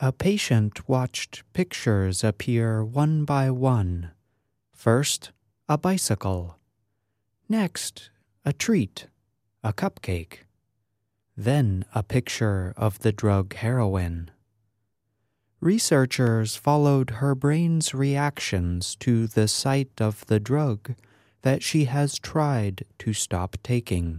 A patient watched pictures appear one by one. First, a bicycle. Next, a treat, a cupcake. Then a picture of the drug heroin. Researchers followed her brain's reactions to the sight of the drug that she has tried to stop taking.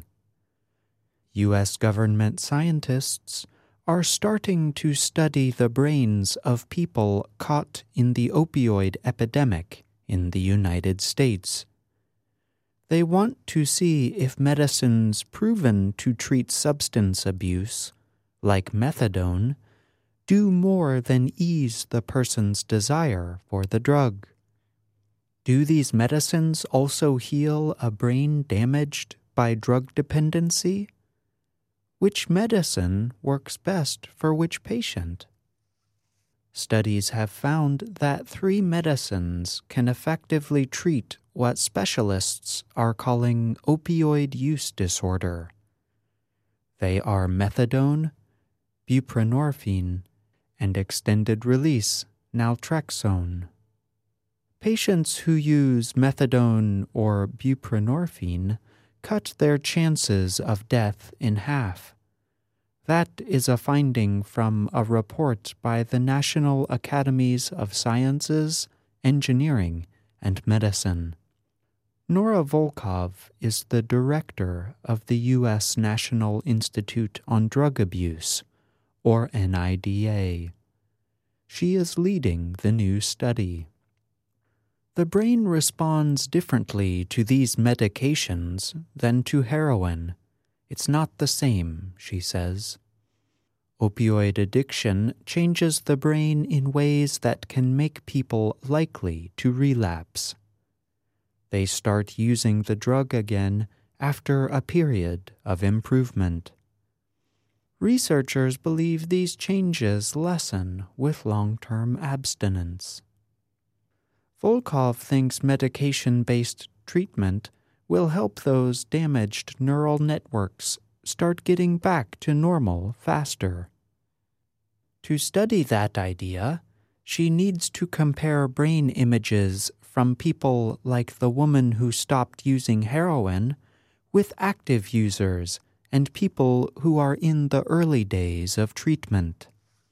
U.S. government scientists are starting to study the brains of people caught in the opioid epidemic in the United States. They want to see if medicines proven to treat substance abuse, like methadone, do more than ease the person's desire for the drug. Do these medicines also heal a brain damaged by drug dependency? Which medicine works best for which patient? Studies have found that 3 medicines can effectively treat what specialists are calling opioid use disorder. They are methadone, buprenorphine, and extended-release naltrexone. Patients who use methadone or buprenorphine cut their chances of death in half. That is a finding from a report by the National Academies of Sciences, Engineering, and Medicine. Nora Volkov is the director of the U.S. National Institute on Drug Abuse, or NIDA. She is leading the new study. The brain responds differently to these medications than to heroin. It's not the same, she says. Opioid addiction changes the brain in ways that can make people likely to relapse. They start using the drug again after a period of improvement. Researchers believe these changes lessen with long-term abstinence. Volkov thinks medication-based treatment will help those damaged neural networks start getting back to normal faster. To study that idea, she needs to compare brain images from people like the woman who stopped using heroin with active users and people who are in the early days of treatment.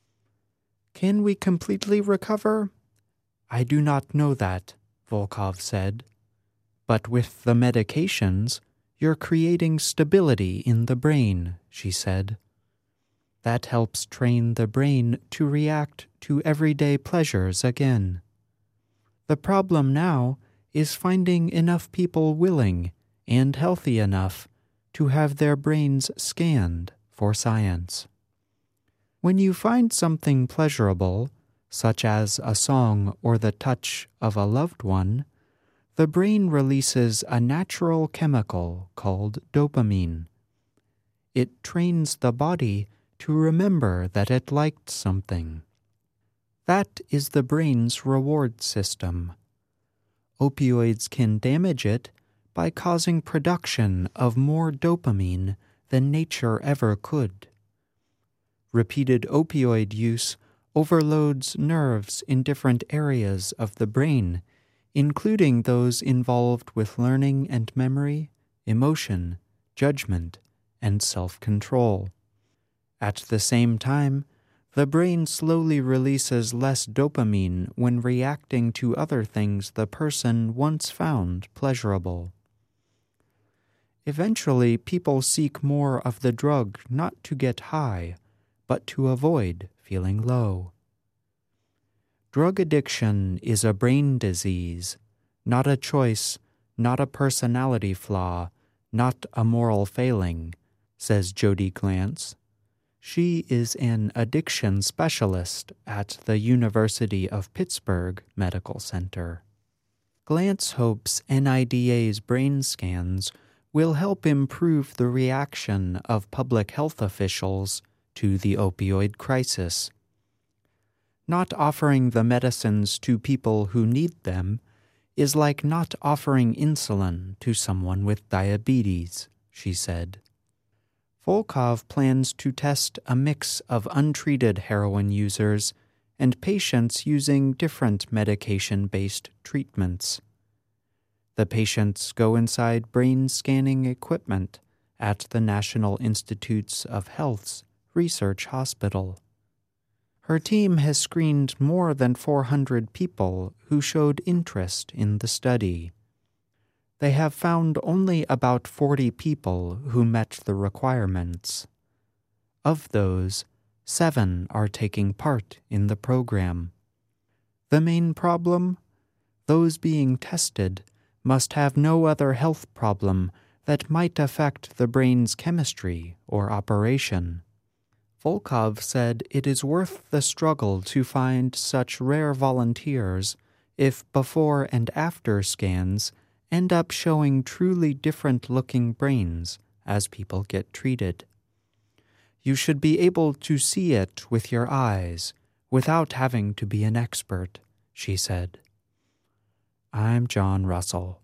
Can we completely recover? I do not know that, Volkov said. But with the medications, you're creating stability in the brain, she said. That helps train the brain to react to everyday pleasures again. The problem now is finding enough people willing and healthy enough to have their brains scanned for science. When you find something pleasurable, such as a song or the touch of a loved one, the brain releases a natural chemical called dopamine. It trains the body to remember that it liked something. That is the brain's reward system. Opioids can damage it by causing production of more dopamine than nature ever could. Repeated opioid use overloads nerves in different areas of the brain, including those involved with learning and memory, emotion, judgment, and self-control. At the same time, the brain slowly releases less dopamine when reacting to other things the person once found pleasurable. Eventually, people seek more of the drug not to get high, but to avoid feeling low. Drug addiction is a brain disease, not a choice, not a personality flaw, not a moral failing, says Jody Glantz. She is an addiction specialist at the University of Pittsburgh Medical Center. Glantz hopes NIDA's brain scans will help improve the reaction of public health officials to the opioid crisis. Not offering the medicines to people who need them is like not offering insulin to someone with diabetes, she said. Volkov plans to test a mix of untreated heroin users and patients using different medication-based treatments. The patients go inside brain scanning equipment at the National Institutes of Health's research hospital. Her team has screened more than 400 people who showed interest in the study. They have found only about 40 people who met the requirements. Of those, 7 are taking part in the program. The main problem? Those being tested must have no other health problem that might affect the brain's chemistry or operation. Volkov said it is worth the struggle to find such rare volunteers if before and after scans end up showing truly different-looking brains as people get treated. You should be able to see it with your eyes without having to be an expert, she said. I'm John Russell.